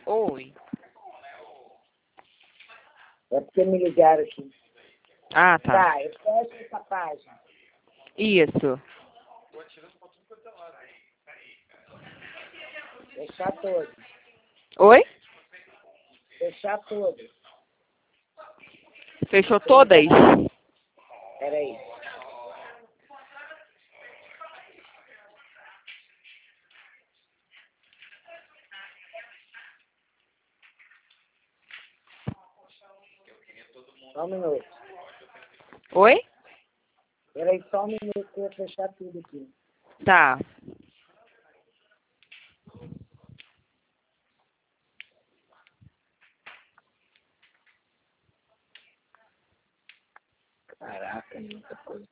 Oi. É porque me ligaram aqui. Ah, tá. Tá, eu fecho essa página. Isso. Fechar todas. Oi? Fechar todas. Fechou todas? Peraí. Só um minuto. Oi? Peraí, só um minuto que eu vou fechar tudo aqui. Tá. Caraca, muita coisa.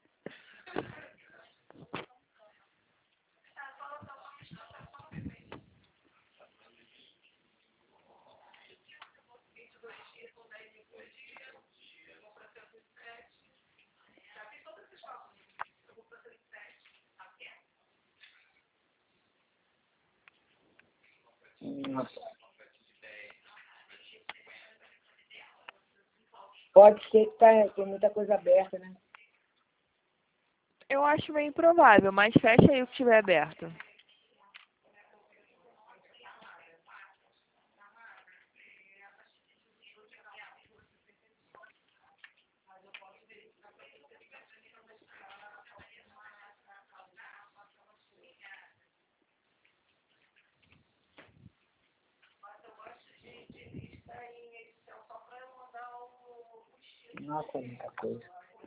Nossa. Pode ser que tem muita coisa aberta, né? Eu acho meio improvável, mas fecha aí o que estiver aberto. Nossa, muita coisa.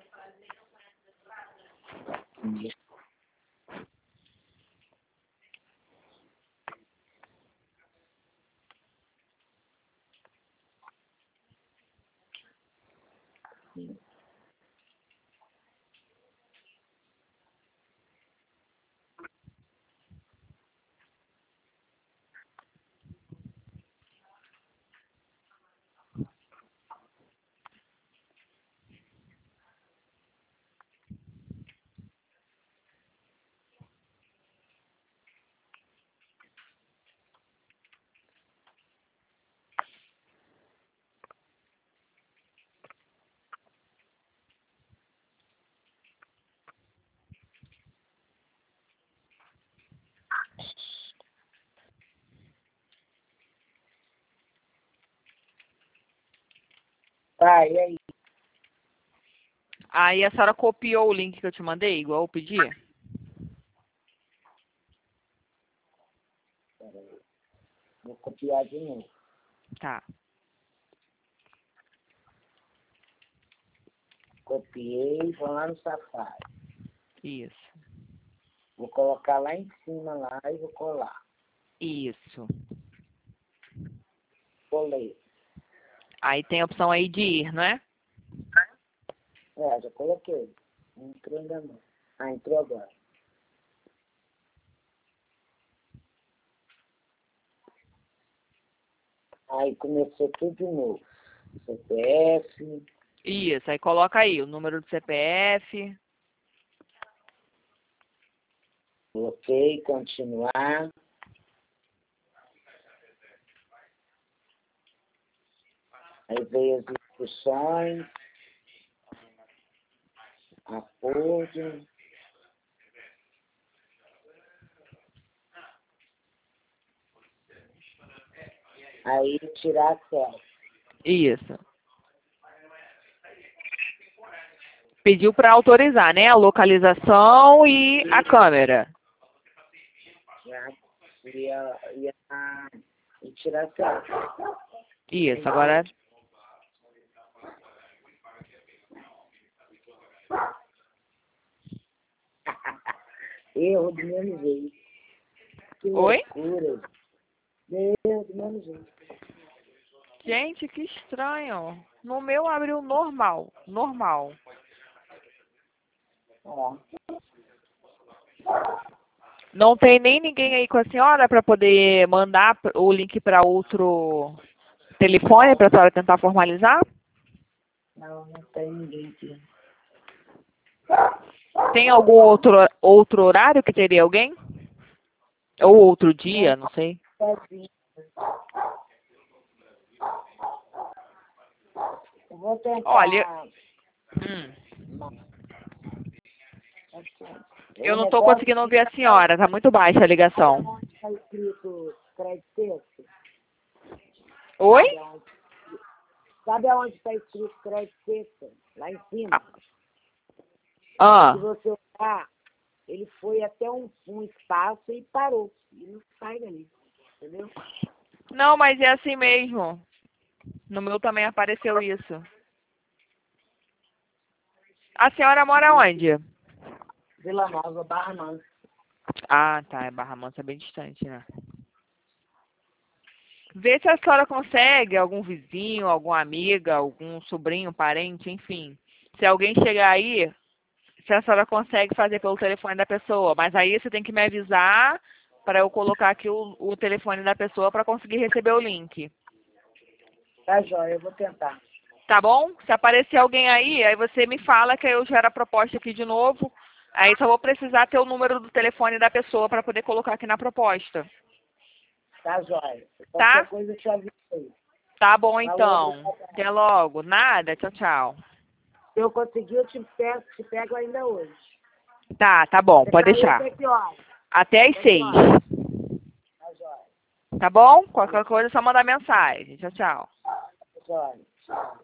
Tá, e aí? Aí a senhora copiou o link que eu te mandei, igual eu pedi? Peraí. Vou copiar de novo. Tá. Copiei, vou lá no Safari. Isso. Vou colocar lá em cima lá e vou colar. Isso. Colei. Aí tem a opção aí de ir, não é? É, já coloquei. Não entrou ainda não. Ah, entrou agora. Aí começou tudo de novo. CPF, Isso. Aí coloca aí o número do CPF. coloquei, continuar. Aí veio as instruções, acordo. Aí tirar a selfie. Isso. Pediu para autorizar, né? A localização e a câmera. E tirar a selfie. Isso. Agora. Erro do mesmo jeito. Que Oi? loucura. Erro do mesmo jeito. Gente, que estranho. No meu abriu normal. Normal. Ó. Não tem nem ninguém aí com a senhora para poder mandar o link para outro telefone para a senhora tentar formalizar? Não, não tem ninguém aqui. Tem algum outro horário que teria alguém? Ou outro dia, não sei. Sozinho. Eu vou tentar. Olha, eu não tô conseguindo ouvir a senhora, tá muito baixa a ligação. Onde está escrito crédito texto? Oi? Sabe aonde está escrito crédito texto? Lá em cima. Ah. Se você olhar, ele foi até um espaço e parou. E não sai dali. Entendeu? Não, mas é assim mesmo. No meu também apareceu isso. A senhora mora onde? Vila Nova, Barra Mansa. Ah, tá. É Barra Mansa, é bem distante, né? Vê se a senhora consegue, algum vizinho, alguma amiga, algum sobrinho, parente, enfim. Se alguém chegar aí, se a senhora consegue fazer pelo telefone da pessoa. Mas aí você tem que me avisar para eu colocar aqui o telefone da pessoa para conseguir receber o link. Tá, joia, eu vou tentar. Tá bom? Se aparecer alguém aí você me fala que aí eu gero a proposta aqui de novo. Aí só vou precisar ter o número do telefone da pessoa para poder colocar aqui na proposta. Tá, joia. Tá? Qualquer coisa eu te aviso aí. Tá bom, Falou, então. obrigada. Até logo. Nada. Tchau, tchau. Se eu conseguir, eu te pego ainda hoje. Tá bom. Você Pode tá aí deixar. até que horas? Até às Até que 6. horas? Tá, joia. Tá bom? Qualquer coisa é só mandar mensagem. Tchau, tchau. Tá, joia. Tchau.